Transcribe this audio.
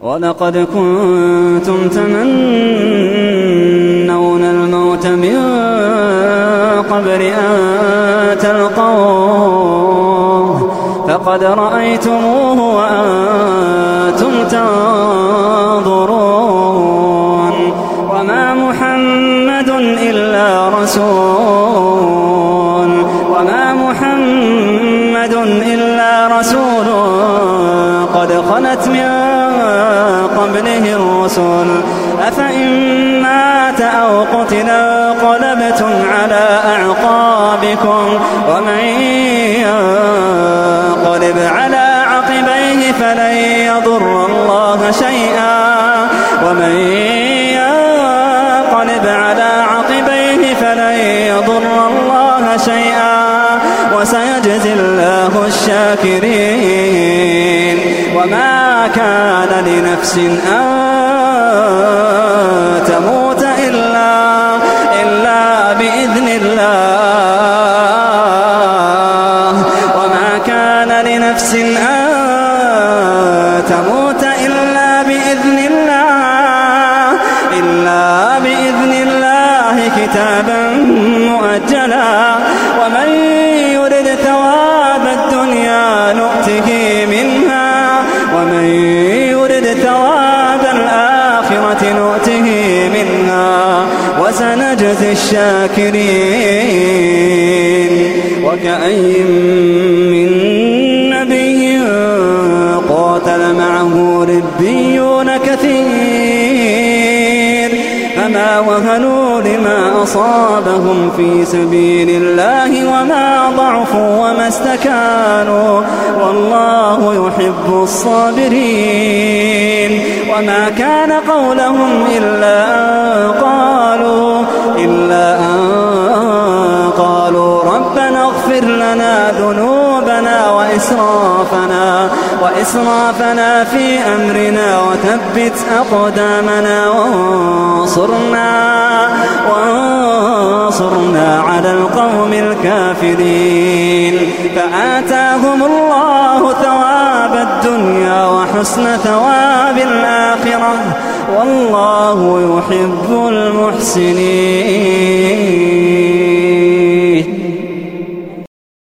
ولقد كنتم تمنون الموت من قبل أن تلقوه فقد رأيتموه وأنتم تنظرون وما محمد إلا رسول قد خلت من قبله الرسل أفإن مات أو قتل انقلبتم على أعقابكم ومن ينقلب على عقبيه فلن يضر الله شيئا وسيجزي الله الشاكرين وما كان لنفس أن تموت إلا بإذن الله وما كان لنفس أن تموت إلا بإذن الله كتابا مؤجلا ومن يرد ثواب الدنيا نؤته منها ومن يرد ثواب الآخرة نؤته منها وسنجزي الشاكرين وكأي من نبي قاتل معه ربيون كثير فما وهنوا لما أصابهم في سبيل الله وما ضعفوا وما استكانوا والله يحب الصابرين وما كان قولهم إلا أن قالوا ربنا اغفر لنا ذنوبنا وإسرافنا في أمرنا وثبت أقدامنا وانصرنا على القوم الكافرين فآتاهم الله ثواب الدنيا وحسن ثواب الآخرة والله يحب المحسنين.